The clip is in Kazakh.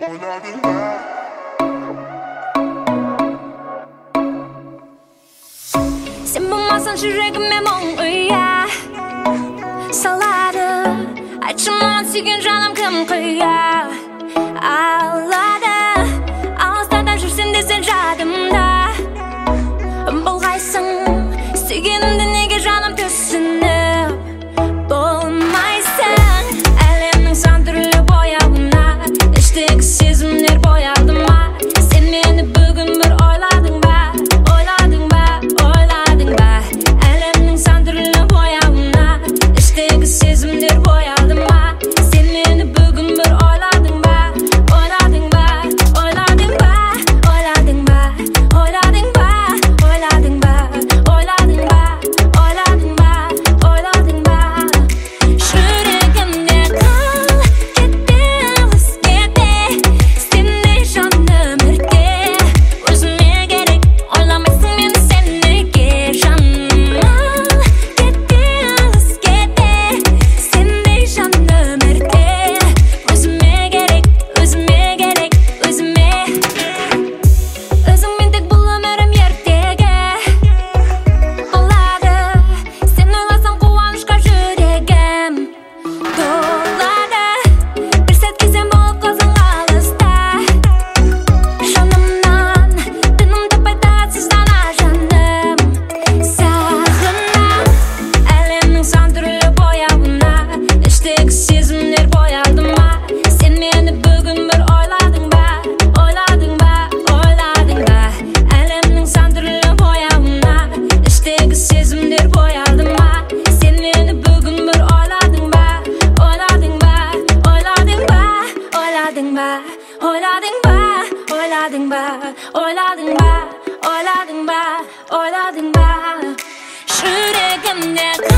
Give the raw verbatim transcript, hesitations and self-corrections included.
Sen bulmazsan yüreğime mum uyuya Saladı Açılmadan suyun canım kım kıyıya Ağladı Ağızlardan жүрсем de sen жадымда Болғайсың Сүйгенімді неге жаным түсініп Болмайсың Әлемнің сан түрлі бояуына Іштегі сезімдер боялды ма Sen meni бүгін бір ойладың ба Ойладың ба, ойладың ба Әлемнің сан түрлі бояуына Іштегі сезімдер боялды ма Sen meni бүгін бір ойладың ба Ойладың ба, ойладың ба Ойладың ба, ойладың ба Ойладың ба, ойладың ба Ойладың ба, ойладың ба Жүрегімде қал кетті өзгеде Сендей жаным өрте Өзіме керек ойламайсың мені сен неге жаным ал кетті өзгеде Сендей жаным өрте Өзіме керек, өзіме керек, өзіме Өзіңмен тек бұл өмірім ертегі Болады Сен ойласаң қуанышқа жүрегім толады Бір сәтке сен болып қалсаң алыста Жанымнан тыным таппай татсыз дана жаным Сағынам Әлемнің сан түрлі бояуына Іштегі сезімдер боялды ма Sen meni бүгін бір ойладың ба Ойладың ба, ойладың ба Әлемнің сан түрлі бояуына Іштегі сезімдер боялды ма Sen meni бүгін бір ойладың ба Ойладың ба, ойладың ба Ойладың ба, ойладың ба Ойладың ба, ойладың ба Ойладың ба, ойладың ба Жүрегімде